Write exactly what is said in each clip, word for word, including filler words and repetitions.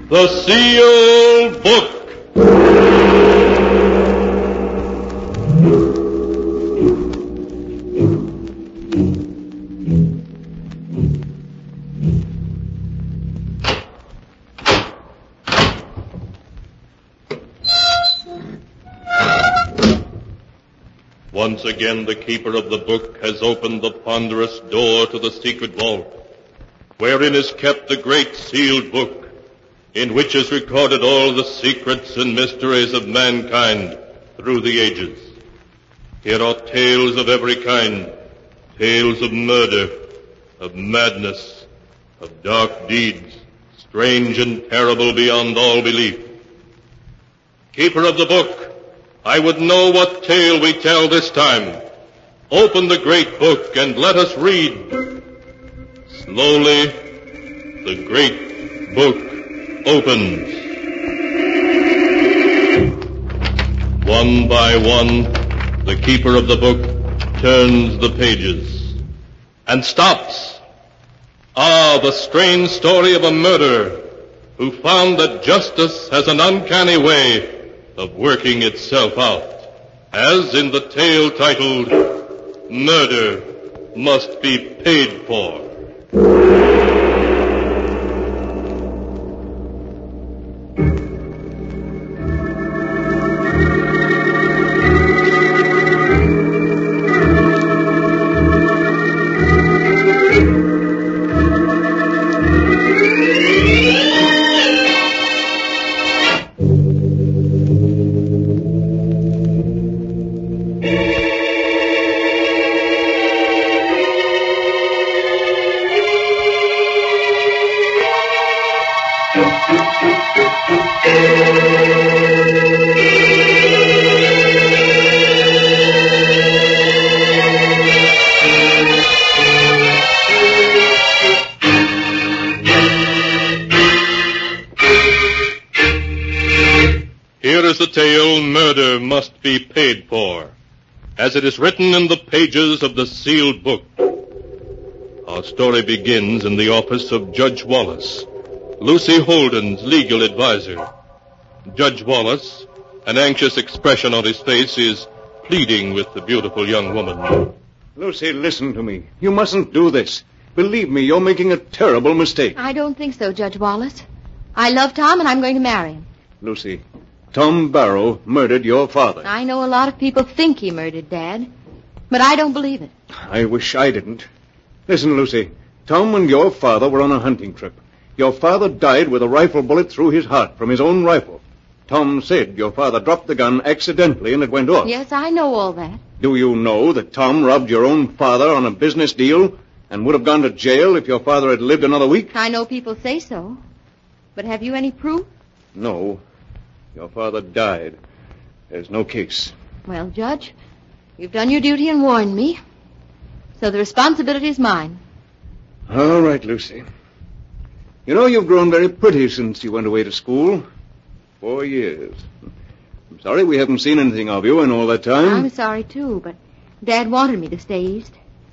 The Sealed Book. Once again, the keeper of the book has opened the ponderous door to the secret vault, wherein is kept the great sealed book, in which is recorded all the secrets and mysteries of mankind through the ages. Here are tales of every kind, tales of murder, of madness, of dark deeds, strange and terrible beyond all belief. Keeper of the book, I would know what tale we tell this time. Open the great book and let us read. Slowly, the great book opens. One by one, the keeper of the book turns the pages and stops. Ah, the strange story of a murderer who found that justice has an uncanny way of working itself out, as in the tale titled, Murder Must Be Paid For. Here is the tale, Murder Must Be Paid For, as it is written in the pages of the sealed book. Our story begins in the office of Judge Wallace, Lucy Holden's legal advisor. Judge Wallace, an anxious expression on his face, is pleading with the beautiful young woman. Lucy, listen to me. You mustn't do this. Believe me, you're making a terrible mistake. I don't think so, Judge Wallace. I love Tom, and I'm going to marry him. Lucy, Tom Barrow murdered your father. I know a lot of people think he murdered Dad, but I don't believe it. I wish I didn't. Listen, Lucy, Tom and your father were on a hunting trip. Your father died with a rifle bullet through his heart from his own rifle. Tom said your father dropped the gun accidentally and it went off. Yes, I know all that. Do you know that Tom robbed your own father on a business deal and would have gone to jail if your father had lived another week? I know people say so. But have you any proof? No. Your father died. There's no case. Well, Judge, you've done your duty and warned me. So the responsibility is mine. All right, Lucy. You know, you've grown very pretty since you went away to school. Four years. I'm sorry we haven't seen anything of you in all that time. I'm sorry, too, but Dad wanted me to stay east.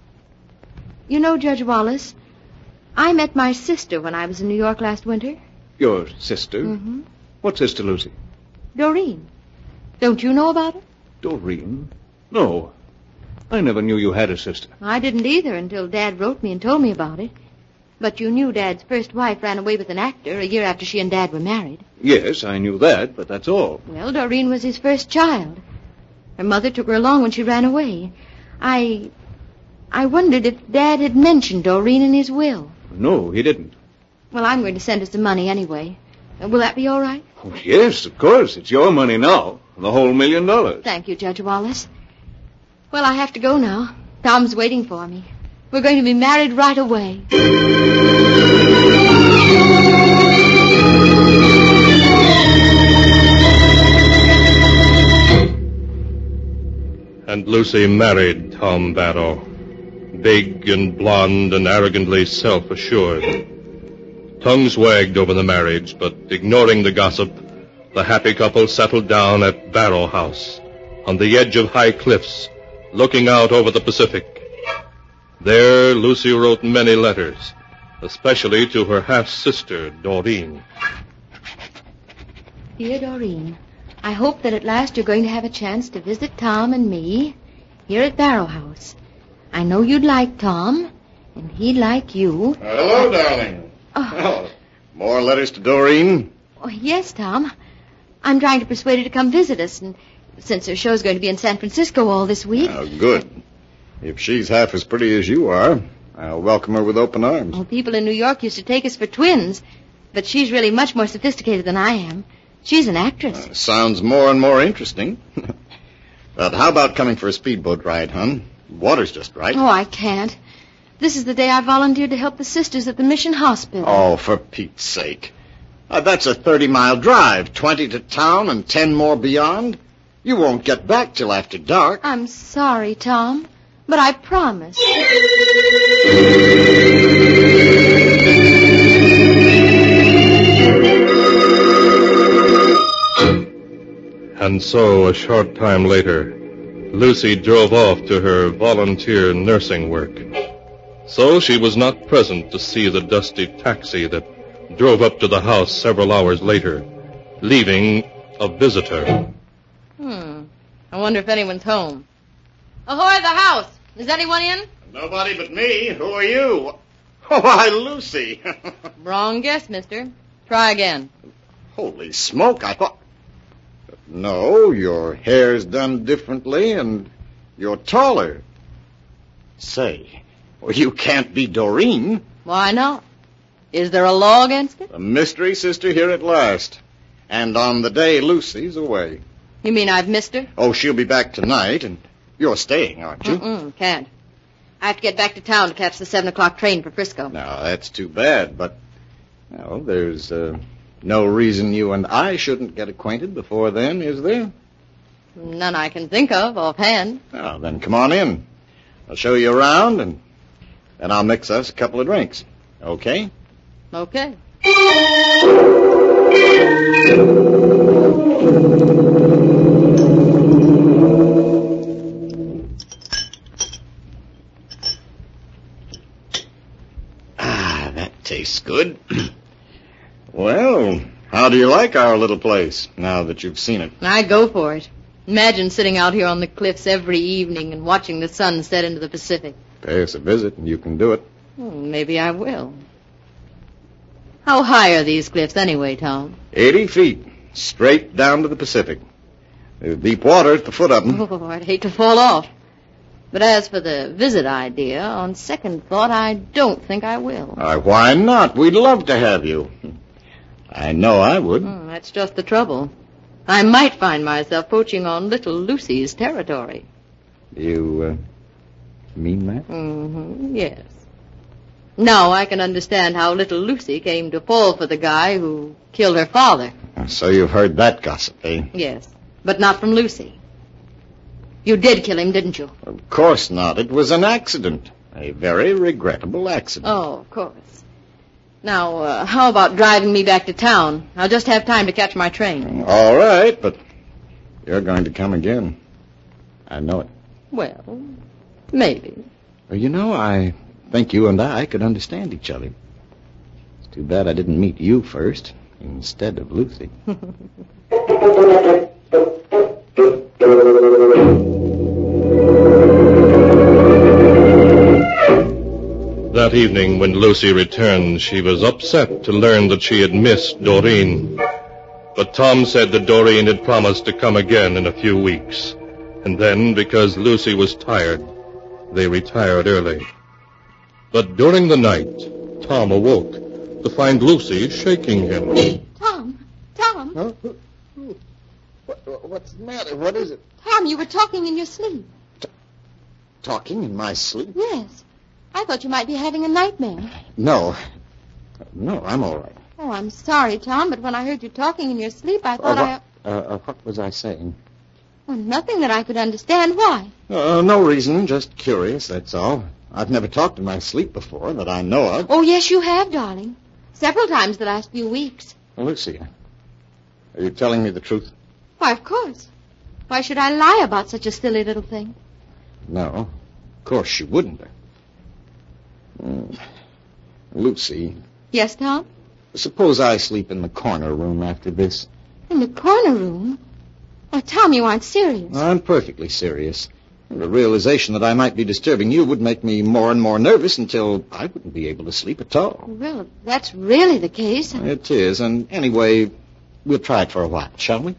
You know, Judge Wallace, I met my sister when I was in New York last winter. Your sister? Mm-hmm. What sister, Lucy? Doreen. Don't you know about her? Doreen? No. I never knew you had a sister. I didn't either until Dad wrote me and told me about it. But you knew Dad's first wife ran away with an actor a year after she and Dad were married. Yes, I knew that, but that's all. Well, Doreen was his first child. Her mother took her along when she ran away. I... I wondered if Dad had mentioned Doreen in his will. No, he didn't. Well, I'm going to send her some money anyway. Uh, will that be all right? Oh, yes, of course. It's your money now. The whole million dollars. Thank you, Judge Wallace. Well, I have to go now. Tom's waiting for me. We're going to be married right away. And Lucy married Tom Barrow, big and blonde and arrogantly self-assured. Tongues wagged over the marriage, but ignoring the gossip, the happy couple settled down at Barrow House, on the edge of high cliffs, looking out over the Pacific. There, Lucy wrote many letters, especially to her half-sister, Doreen. Dear Doreen, I hope that at last you're going to have a chance to visit Tom and me here at Barrow House. I know you'd like Tom, and he'd like you. Hello, darling. Oh. Oh, more letters to Doreen? Oh, yes, Tom. I'm trying to persuade her to come visit us, and since her show's going to be in San Francisco all this week. Oh, good. If she's half as pretty as you are, I'll welcome her with open arms. Well, people in New York used to take us for twins, but she's really much more sophisticated than I am. She's an actress. Uh, sounds more and more interesting. But how about coming for a speedboat ride, hon? Water's just right. Oh, I can't. This is the day I volunteered to help the sisters at the Mission Hospital. Oh, for Pete's sake. Uh, that's a thirty-mile drive, twenty to town and ten more beyond. You won't get back till after dark. I'm sorry, Tom, but I promise. And so, a short time later, Lucy drove off to her volunteer nursing work. So she was not present to see the dusty taxi that drove up to the house several hours later, leaving a visitor. Hmm. I wonder if anyone's home. Ahoy, the house! Is anyone in? Nobody but me. Who are you? Oh, why, Lucy. Wrong guess, mister. Try again. Holy smoke, I thought... No, your hair's done differently, and you're taller. Say, well, you can't be Doreen. Why not? Is there a law against it? The mystery sister here at last. And on the day Lucy's away. You mean I've missed her? Oh, she'll be back tonight, and you're staying, aren't you? Mm-mm, can't. I have to get back to town to catch the seven o'clock train for Frisco. Now, that's too bad, but, well, there's uh, no reason you and I shouldn't get acquainted before then, is there? None I can think of offhand. Oh, then come on in. I'll show you around, and then I'll mix us a couple of drinks. Okay? Okay. Ah, that tastes good. Well, how do you like our little place, now that you've seen it? I go for it. Imagine sitting out here on the cliffs every evening and watching the sun set into the Pacific. Pay us a visit, and you can do it. Hmm, maybe I will. How high are these cliffs anyway, Tom? Eighty feet, straight down to the Pacific. There's deep water at the foot of them. Oh, I'd hate to fall off. But as for the visit idea, on second thought, I don't think I will. Uh, why not? We'd love to have you. I know I would. Hmm, that's just the trouble. I might find myself poaching on little Lucy's territory. You, uh, mean that? Mm-hmm, yes. Now I can understand how little Lucy came to fall for the guy who killed her father. So you've heard that gossip, eh? Yes, but not from Lucy. You did kill him, didn't you? Of course not. It was an accident. A very regrettable accident. Oh, of course. Now, uh, how about driving me back to town? I'll just have time to catch my train. All right, but you're going to come again. I know it. Well, maybe. Well, you know, I think you and I could understand each other. It's too bad I didn't meet you first, instead of Lucy. That evening, when Lucy returned, she was upset to learn that she had missed Doreen. But Tom said that Doreen had promised to come again in a few weeks. And then, because Lucy was tired, they retired early. But during the night, Tom awoke to find Lucy shaking him. Tom, Tom, Huh? What, what's the matter? What is it? Tom, you were talking in your sleep. Talking in my sleep? Yes. I thought you might be having a nightmare. No. No, I'm all right. Oh, I'm sorry, Tom, but when I heard you talking in your sleep, I Uh, thought what, I... uh, uh, what was I saying? Well, nothing that I could understand. Why? Uh, no reason, just curious, that's all. I've never talked in my sleep before that I know of. Oh, yes, you have, darling. Several times the last few weeks. Well, Lucy, are you telling me the truth? Why, of course. Why should I lie about such a silly little thing? No, of course you wouldn't. Mm. Lucy, Yes, Tom? suppose I sleep in the corner room after this. In the corner room? Oh, Tom, you aren't serious. I'm perfectly serious. The realization that I might be disturbing you would make me more and more nervous until I wouldn't be able to sleep at all. Well, if that's really the case. It is, and anyway, we'll try it for a while, shall we?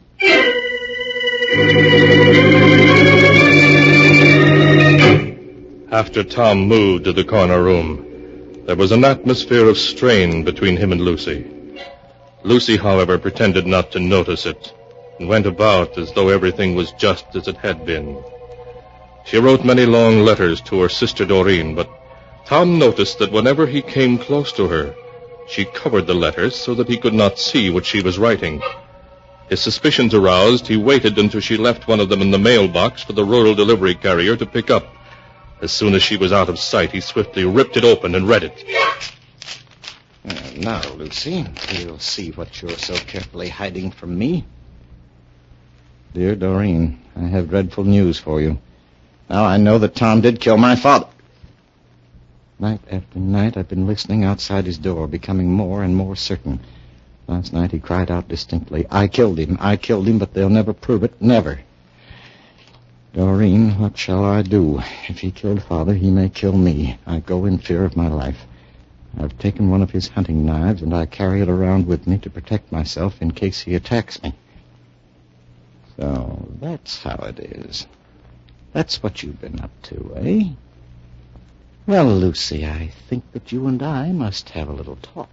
After Tom moved to the corner room, there was an atmosphere of strain between him and Lucy. Lucy, however, pretended not to notice it and went about as though everything was just as it had been. She wrote many long letters to her sister Doreen, but Tom noticed that whenever he came close to her, she covered the letters so that he could not see what she was writing. His suspicions aroused, he waited until she left one of them in the mailbox for the rural delivery carrier to pick up. As soon as she was out of sight, he swiftly ripped it open and read it. Uh, now, Lucy, we'll see what you're so carefully hiding from me. Dear Doreen, I have dreadful news for you. Now I know that Tom did kill my father. Night after night, I've been listening outside his door, becoming more and more certain. Last night he cried out distinctly, I killed him, I killed him, but they'll never prove it, never. Doreen, what shall I do? If he killed Father, he may kill me. I go in fear of my life. I've taken one of his hunting knives, and I carry it around with me to protect myself in case he attacks me. So that's how it is. That's what you've been up to, eh? Well, Lucy, I think that you and I must have a little talk.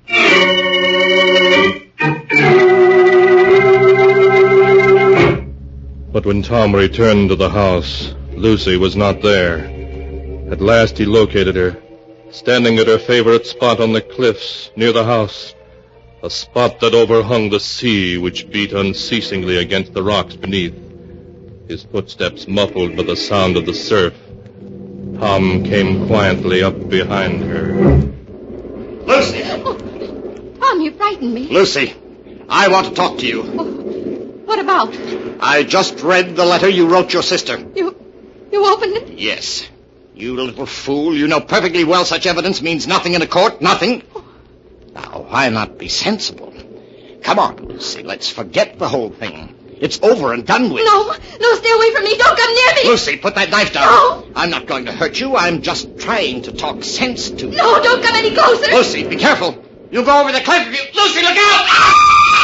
But when Tom returned to the house, Lucy was not there. At last he located her, standing at her favorite spot on the cliffs near the house, a spot that overhung the sea which beat unceasingly against the rocks beneath. His footsteps muffled by the sound of the surf, Tom came quietly up behind her. Lucy! Oh, Tom, you frightened me. Lucy, I want to talk to you. Oh, what about? I just read the letter you wrote your sister. You, you opened it? Yes. You little fool, you know perfectly well such evidence means nothing in a court, nothing. Now, why not be sensible? Come on, Lucy, let's forget the whole thing. It's over and done with. No, no, stay away from me. Don't come near me. Lucy, put that knife down. No. I'm not going to hurt you. I'm just trying to talk sense to you. No, don't come any closer. Lucy, be careful. You'll go over the cliff if you... Lucy, look out!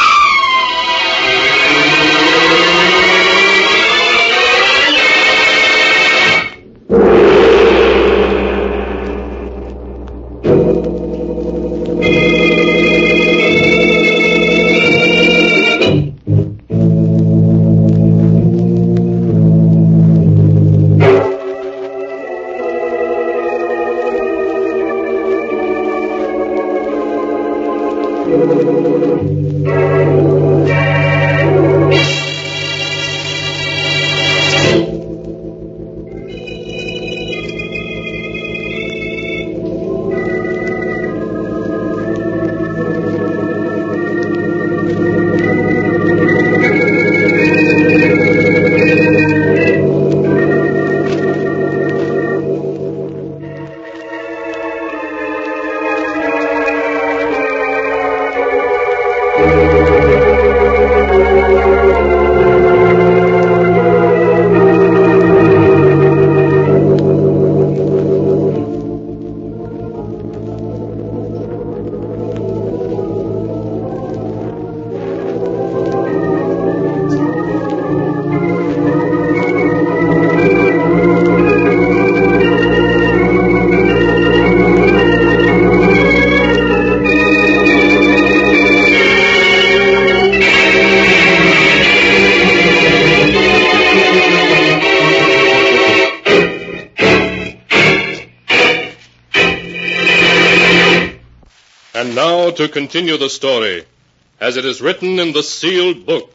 And now to continue the story, as it is written in the sealed book.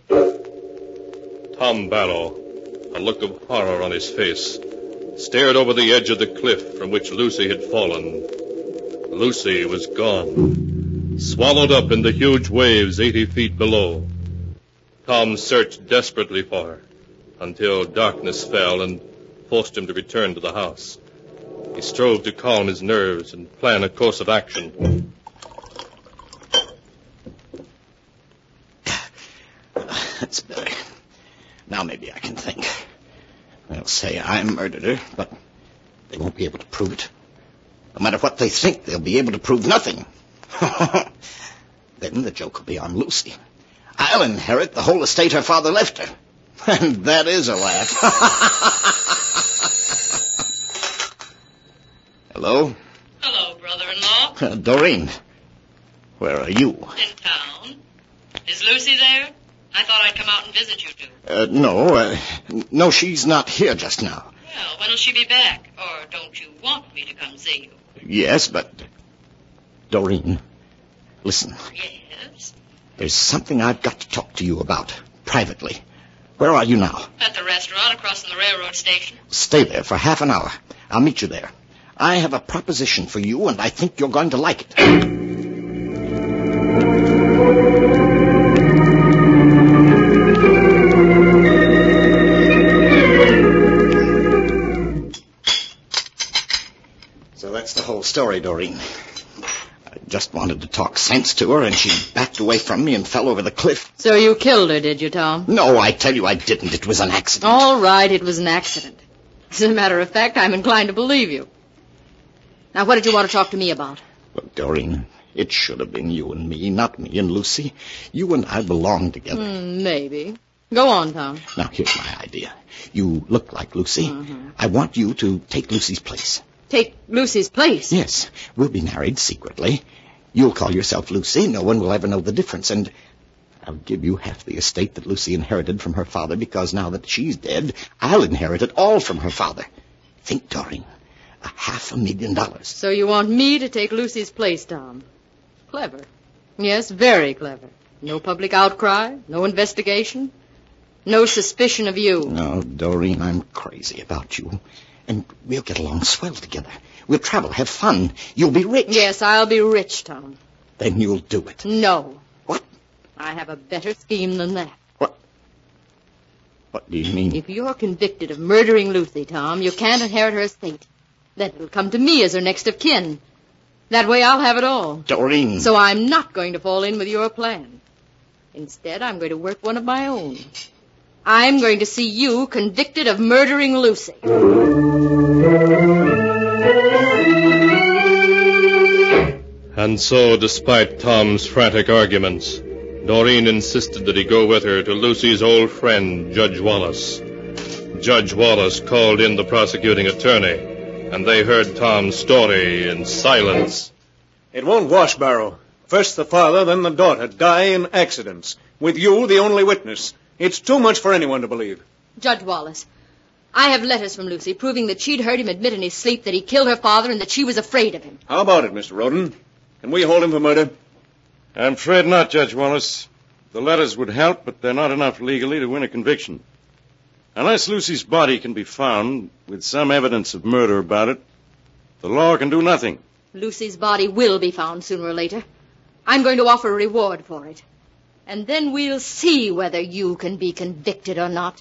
Tom Barrow, a look of horror on his face, stared over the edge of the cliff from which Lucy had fallen. Lucy was gone, swallowed up in the huge waves eighty feet below. Tom searched desperately for her until darkness fell and forced him to return to the house. He strove to calm his nerves and plan a course of action. say I murdered her, but they won't be able to prove it. No matter what they think, they'll be able to prove nothing. Then the joke will be on Lucy. I'll inherit the whole estate her father left her. And that is a laugh. Hello? Hello, brother-in-law. Uh, Doreen, where are you? In town. Is Lucy there? I thought I'd come out and visit you two. Uh, no, uh, no, she's not here just now. Well, when'll she be back? Or don't you want me to come see you? Yes, but... Doreen, listen. Yes? There's something I've got to talk to you about, privately. Where are you now? At the restaurant across from the railroad station. Stay there for half an hour. I'll meet you there. I have a proposition for you, and I think you're going to like it. So that's the whole story, Doreen. I just wanted to talk sense to her, and she backed away from me and fell over the cliff. So you killed her, did you, Tom? No, I tell you I didn't. It was an accident. All right, it was an accident. As a matter of fact, I'm inclined to believe you. Now, what did you want to talk to me about? Look, Doreen, it should have been you and me, not me and Lucy. You and I belong together. Mm, maybe. Go on, Tom. Now, here's my idea. You look like Lucy. Mm-hmm. I want you to take Lucy's place. Take Lucy's place? Yes. We'll be married secretly. You'll call yourself Lucy. No one will ever know the difference. And I'll give you half the estate that Lucy inherited from her father, because now that she's dead, I'll inherit it all from her father. Think, Doreen. A half a million dollars. So you want me to take Lucy's place, Tom? Clever. Yes, very clever. No public outcry, no investigation, no suspicion of you. No, Doreen, I'm crazy about you. And we'll get along swell together. We'll travel, have fun. You'll be rich. Yes, I'll be rich, Tom. Then you'll do it. No. What? I have a better scheme than that. What? What do you mean? If you're convicted of murdering Lucy, Tom, you can't inherit her estate. Then it'll come to me as her next of kin. That way I'll have it all. Doreen. So I'm not going to fall in with your plan. Instead, I'm going to work one of my own. I'm going to see you convicted of murdering Lucy. And so, despite Tom's frantic arguments, Doreen insisted that he go with her to Lucy's old friend, Judge Wallace. Judge Wallace called in the prosecuting attorney, and they heard Tom's story in silence. It won't wash, Barrow. First the father, then the daughter die in accidents, with you the only witness. It's too much for anyone to believe. Judge Wallace, I have letters from Lucy proving that she'd heard him admit in his sleep that he killed her father and that she was afraid of him. How about it, Mister Roden? Can we hold him for murder? I'm afraid not, Judge Wallace. The letters would help, but they're not enough legally to win a conviction. Unless Lucy's body can be found with some evidence of murder about it, the law can do nothing. Lucy's body will be found sooner or later. I'm going to offer a reward for it. And then we'll see whether you can be convicted or not.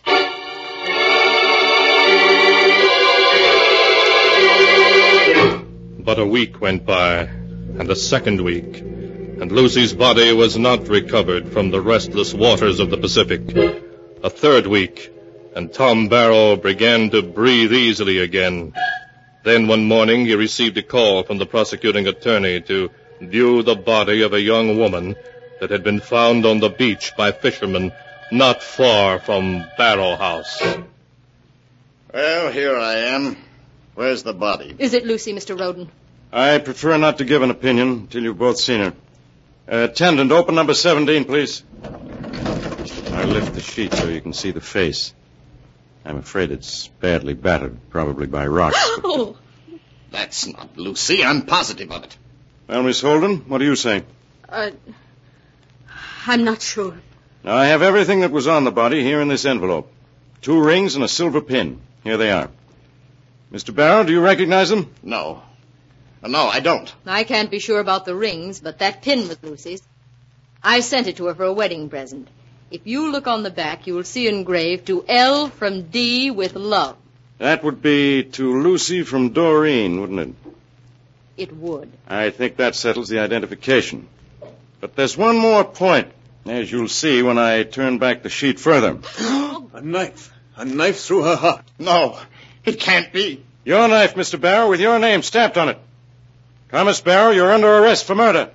But a week went by, and a second week, and Lucy's body was not recovered from the restless waters of the Pacific. A third week, and Tom Barrow began to breathe easily again. Then one morning he received a call from the prosecuting attorney to view the body of a young woman that had been found on the beach by fishermen not far from Barrow House. Well, here I am. Where's the body? Is it Lucy, Mister Roden? I prefer not to give an opinion until you've both seen her. Uh, attendant, open number seventeen, please. I lift the sheet so you can see the face. I'm afraid it's badly battered, probably by rocks. But... Oh. That's not Lucy. I'm positive of it. Well, Miss Holden, what do you say? Uh, I'm not sure. Now, I have everything that was on the body here in this envelope. Two rings and a silver pin. Here they are. Mister Barrow, do you recognize them? No. No, I don't. I can't be sure about the rings, but that pin was Lucy's. I sent it to her for a wedding present. If you look on the back, you will see engraved, to L from D with love. That would be to Lucy from Doreen, wouldn't it? It would. I think that settles the identification. But there's one more point, as you'll see when I turn back the sheet further. A knife. A knife through her heart. No. It can't be. Your knife, Mister Barrow, with your name stamped on it. Thomas Barrow, you're under arrest for murder.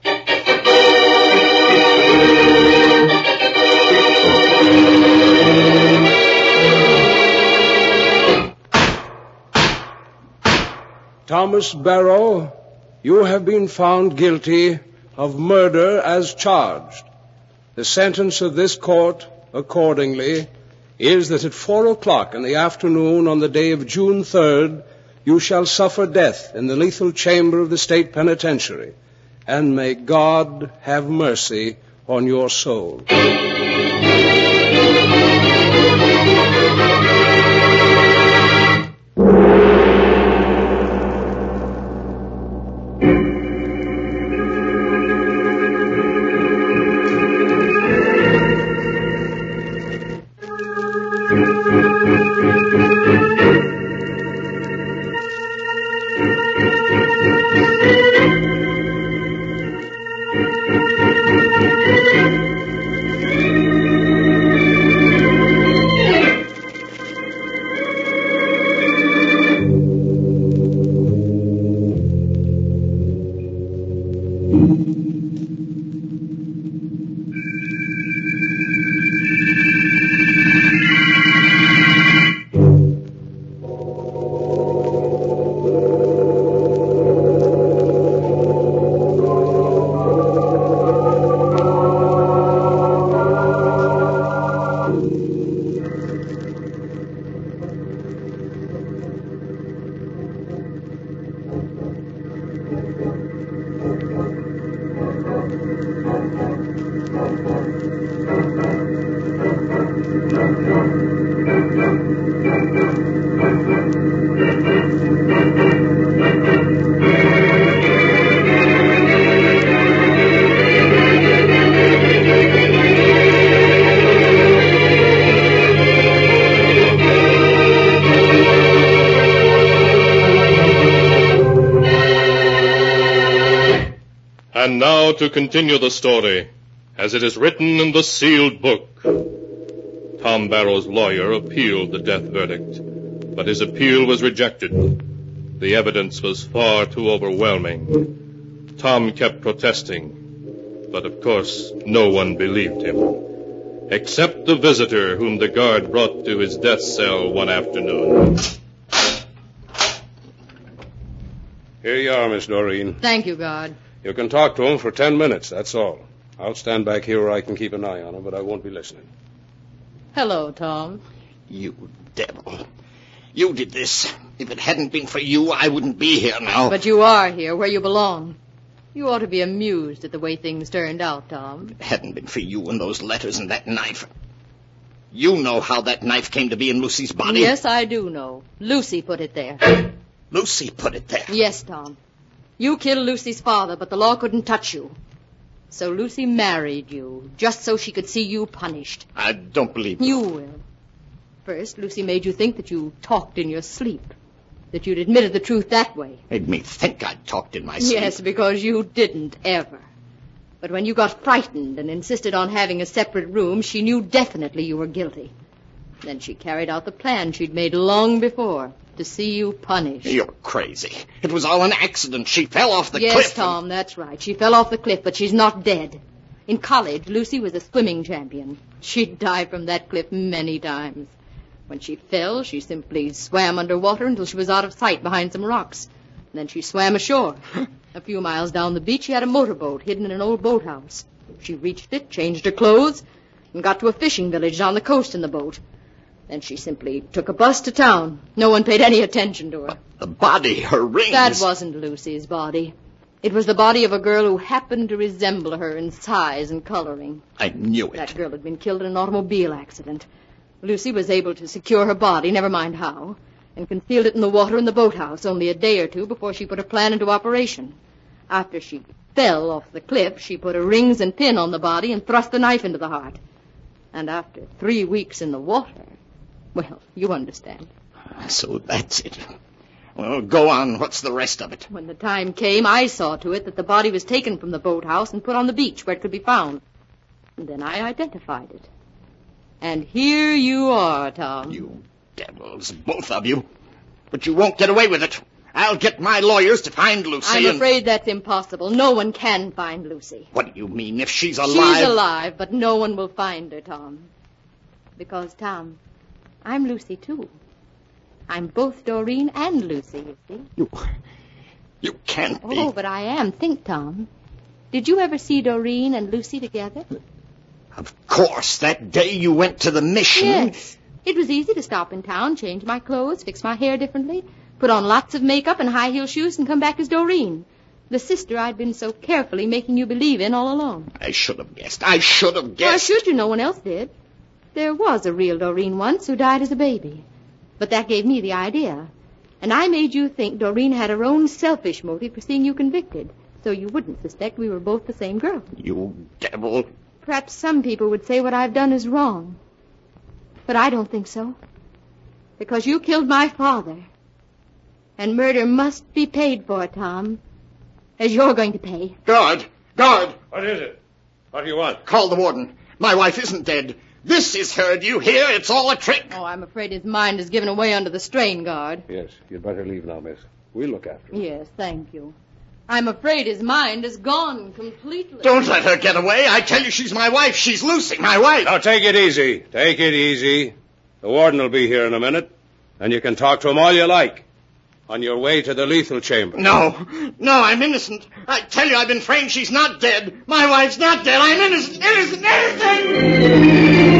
Thomas Barrow, you have been found guilty of murder as charged. The sentence of this court, accordingly, is that at four o'clock in the afternoon on the day of June third, you shall suffer death in the lethal chamber of the state penitentiary, and may God have mercy on your soul. And now to continue the story, as it is written in the sealed book. Tom Barrow's lawyer appealed the death verdict, but his appeal was rejected. The evidence was far too overwhelming. Tom kept protesting, but of course no one believed him, except the visitor whom the guard brought to his death cell one afternoon. Here you are, Miss Doreen. Thank you, guard. You can talk to him for ten minutes, that's all. I'll stand back here where I can keep an eye on him, but I won't be listening. Hello, Tom. You devil. You did this. If it hadn't been for you, I wouldn't be here now. But you are here, where you belong. You ought to be amused at the way things turned out, Tom. If it hadn't been for you and those letters and that knife. You know how that knife came to be in Lucy's body. Yes, I do know. Lucy put it there. Lucy put it there. Yes, Tom. You killed Lucy's father, but the law couldn't touch you. So Lucy married you, just so she could see you punished. I don't believe you. You will. First, Lucy made you think that you talked in your sleep, that you'd admitted the truth that way. Made me think I talked in my sleep. Yes, because you didn't ever. But when you got frightened and insisted on having a separate room, she knew definitely you were guilty. Then she carried out the plan she'd made long before, to see you punished. You're crazy. It was all an accident. She fell off the yes, cliff. Yes, Tom, and... that's right. She fell off the cliff, but she's not dead. In college, Lucy was a swimming champion. She'd died from that cliff many times. When she fell, she simply swam underwater until she was out of sight behind some rocks. And then she swam ashore. A few miles down the beach, she had a motorboat hidden in an old boathouse. She reached it, changed her clothes, and got to a fishing village down the coast in the boat. Then she simply took a bus to town. No one paid any attention to her. The body, her rings. That wasn't Lucy's body. It was the body of a girl who happened to resemble her in size and coloring. I knew it. That girl had been killed in an automobile accident. Lucy was able to secure her body, never mind how, and concealed it in the water in the boathouse only a day or two before she put her plan into operation. After she fell off the cliff, she put her rings and pin on the body and thrust the knife into the heart. And after three weeks in the water... Well, you understand. So that's it. Well, go on. What's the rest of it? When the time came, I saw to it that the body was taken from the boathouse and put on the beach where it could be found. And then I identified it. And here you are, Tom. You devils, both of you. But you won't get away with it. I'll get my lawyers to find Lucy. I'm and... afraid that's impossible. No one can find Lucy. What do you mean, if she's alive? She's alive, but no one will find her, Tom. Because, Tom, I'm Lucy, too. I'm both Doreen and Lucy, you see. You... You can't be... Oh, but I am. Think, Tom. Did you ever see Doreen and Lucy together? Of course, that day you went to the mission. Yes. It was easy to stop in town, change my clothes, fix my hair differently, put on lots of makeup and high heel shoes, and come back as Doreen, the sister I'd been so carefully making you believe in all along. I should have guessed. I should have guessed. Why should you? No one else did. There was a real Doreen once who died as a baby. But that gave me the idea. And I made you think Doreen had her own selfish motive for seeing you convicted, so you wouldn't suspect we were both the same girl. You devil. Perhaps some people would say what I've done is wrong. But I don't think so. Because you killed my father. And murder must be paid for, Tom. As you're going to pay. Guard! Guard! What is it? What do you want? Call the warden. My wife isn't dead. This is her. Do you hear? It's all a trick. Oh, I'm afraid his mind is given away under the strain, guard. Yes, you'd better leave now, miss. We'll look after him. Yes, thank you. I'm afraid his mind is gone completely. Don't let her get away. I tell you, she's my wife. She's Lucy, my wife. Now, take it easy. Take it easy. The warden will be here in a minute, and you can talk to him all you like. On your way to the lethal chamber. No. No, I'm innocent. I tell you, I've been framed. She's not dead. My wife's not dead. I'm innocent, innocent, innocent!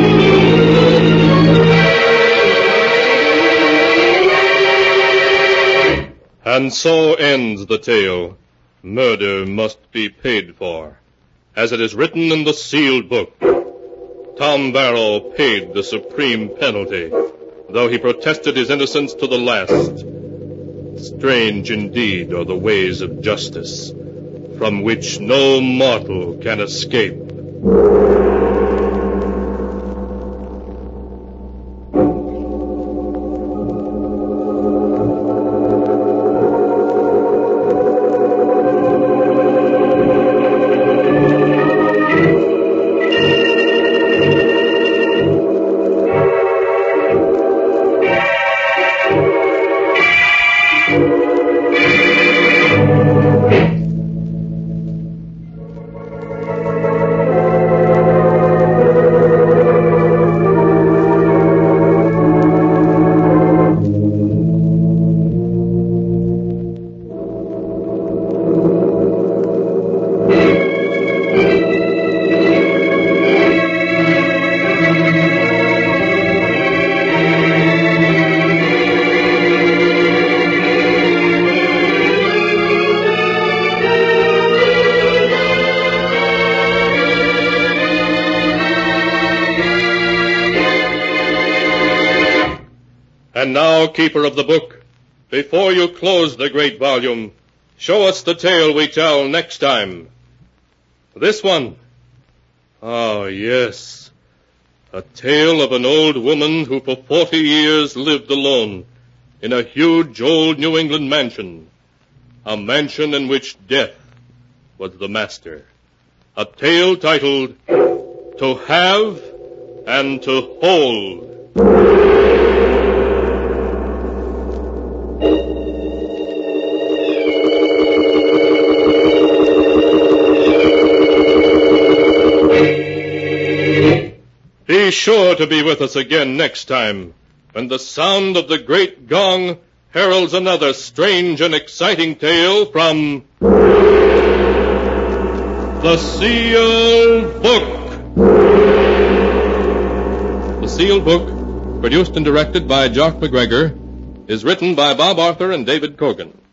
And so ends the tale. Murder must be paid for. As it is written in the sealed book, Tom Barrow paid the supreme penalty, though he protested his innocence to the last. Strange indeed are the ways of justice, from which no mortal can escape. And now, keeper of the book, before you close the great volume, show us the tale we tell next time. This one. Ah, yes. A tale of an old woman who for forty years lived alone in a huge old New England mansion. A mansion in which death was the master. A tale titled, To Have and to Hold. Be sure to be with us again next time, when the sound of the great gong heralds another strange and exciting tale from The Sealed Book. The Sealed Book, produced and directed by Jock McGregor, is written by Bob Arthur and David Cogan.